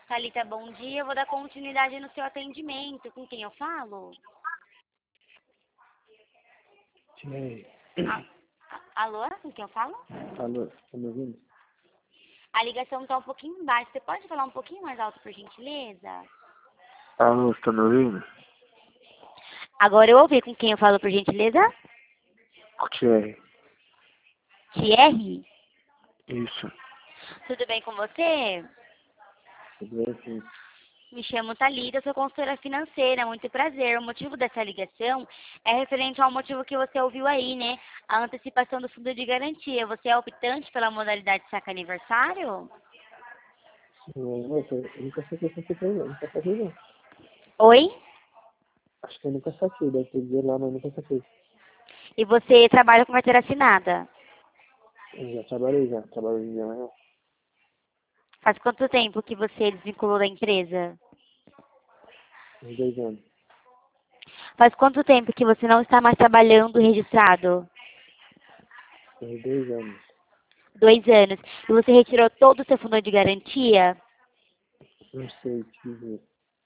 Thalita, bom dia. Eu vou dar continuidade no seu atendimento. Com quem eu falo? Sim. Alô? Com quem eu falo? Alô, tá me ouvindo? A ligação está um pouquinho baixa. Você pode falar um pouquinho mais alto, por gentileza? Alô, você tá me ouvindo? Agora eu ouvi. Com quem eu falo, por gentileza? Thierry. Thierry? Isso. Tudo bem com você? Tudo bem, sim. Me chamo Thalita, sou consultora financeira. Muito prazer. O motivo dessa ligação é referente ao motivo que você ouviu aí, né? A antecipação do fundo de garantia. Você é optante pela modalidade saca aniversário? Nossa, eu nunca saquei essa fita aí, não. Nunca saquei, não. Oi? Acho que eu nunca saquei. Deve ter dizer lá, mas nunca saquei. E você trabalha com carteira assinada? Eu já trabalhei, já. Trabalhei em dia, mas não. Faz quanto tempo que você desvinculou da empresa? Uns 2 anos. Faz quanto tempo que você não está mais trabalhando registrado? Uns 2 anos. 2 anos. E você retirou todo o seu fundo de garantia? Não sei te dizer.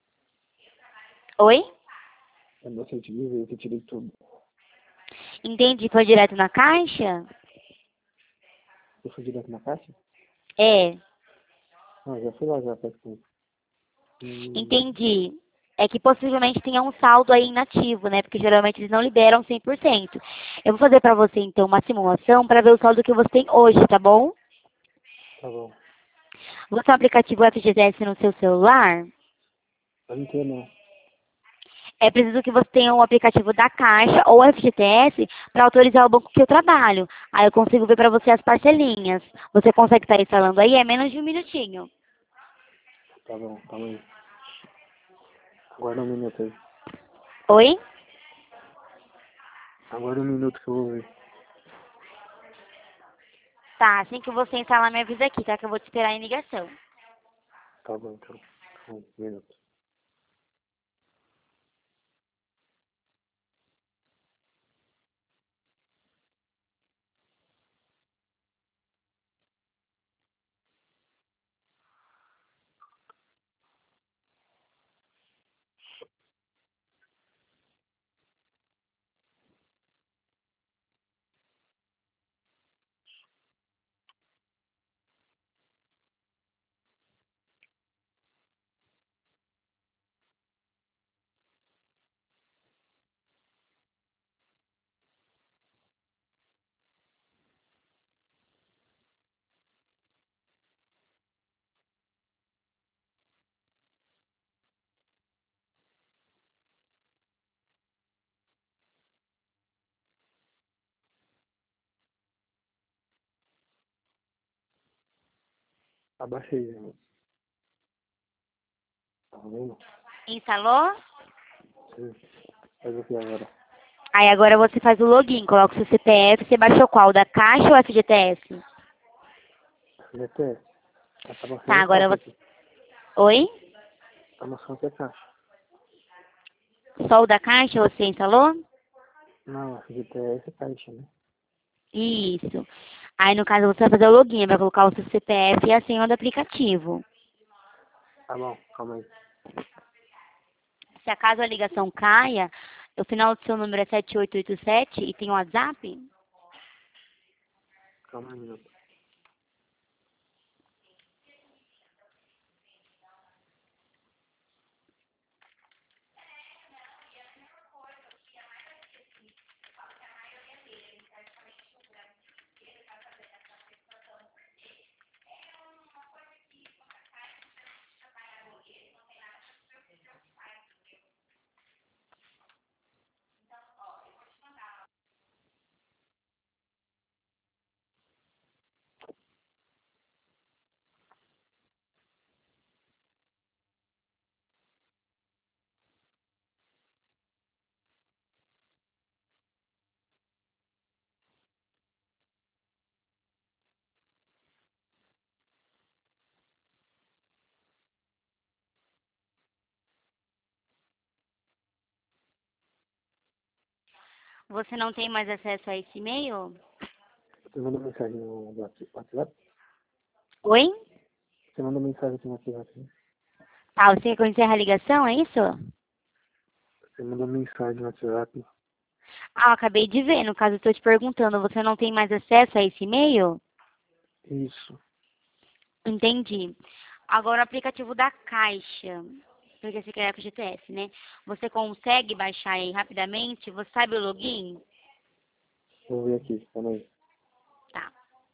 Oi? Eu não sei te dizer, que eu tirei tudo. Entendi. Foi direto na caixa? Eu fui direto na caixa? É. Ah, já fui lá, já faz tempo. Entendi. É que possivelmente tenha um saldo aí inativo, né? Porque geralmente eles não liberam 100%. Eu vou fazer pra você, então, uma simulação para ver o saldo que você tem hoje, tá bom? Tá bom. Você tem o aplicativo FGTS no seu celular? Eu não tenho, não. É preciso que você tenha um aplicativo da Caixa ou FGTS para autorizar o banco que eu trabalho. Aí eu consigo ver para você as parcelinhas. Você consegue estar instalando aí? É menos de um minutinho. Tá bom, calma aí. Aguarda um minuto aí. Oi? Aguarda um minuto que eu vou ver. Tá, assim que você instalar, me avisa aqui, tá? Que eu vou te esperar em ligação. Tá bom, então. Um minuto. Abaixei, né? Tá vendo? Instalou? Sim. Faz o que agora? Aí agora você faz o login, coloca o seu CPF. Você baixou qual? Da Caixa ou FGTS? FGTS. Tá Tá, mostrando a agora caixa você... aqui. Oi? Tá mostrando que é caixa. Só o da Caixa você instalou? Não, FGTS é caixa, né? Isso. Aí, no caso, você vai fazer o login, vai colocar o seu CPF e a senha do aplicativo. Tá bom, calma aí. Se acaso a ligação caia, o final do seu número é 7887 e tem um WhatsApp? Calma aí um minuto. Você não tem mais acesso a esse e-mail? Você manda mensagem no WhatsApp? Oi? Você manda mensagem aqui no WhatsApp, né? Ah, você quer que eu encerre a ligação, é isso? Você mandou mensagem no WhatsApp. Ah, eu acabei de ver. No caso, eu estou te perguntando, você não tem mais acesso a esse e-mail? Isso. Entendi. Agora, o aplicativo da Caixa, porque você quer com o GTS, né? Você consegue baixar aí rapidamente? Você sabe o login? Vou ver aqui, calma aí. Tá.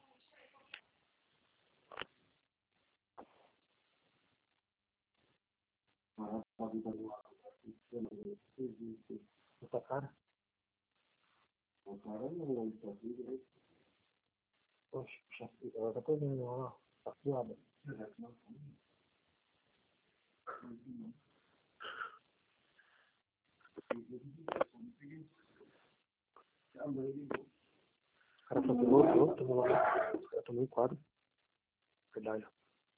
Essa cara? Oxe, ela tá toda lá, tá suada. O cara falou, tomou lá. Eu tomei um quadro. Verdade.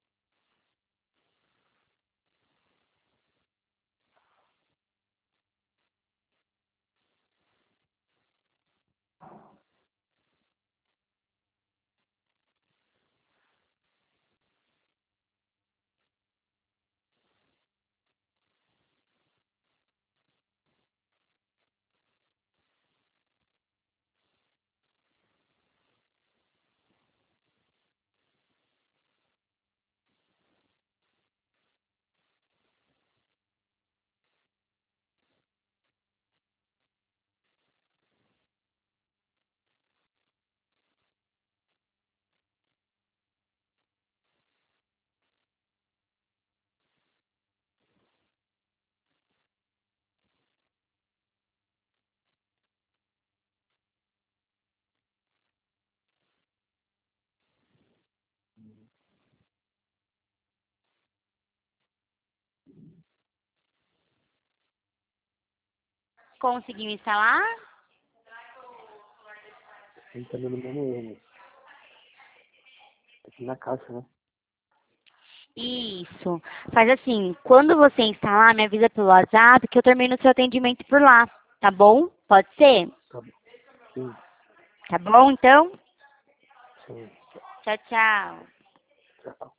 Conseguiu instalar? Ele tá dando o mesmo erro, né? Aqui na caixa, né? Isso. Faz assim, quando você instalar, me avisa pelo WhatsApp que eu termino o seu atendimento por lá, tá bom? Pode ser? Tá bom. Sim, Tá bom, então? sim. Tchau, tchau. Tchau.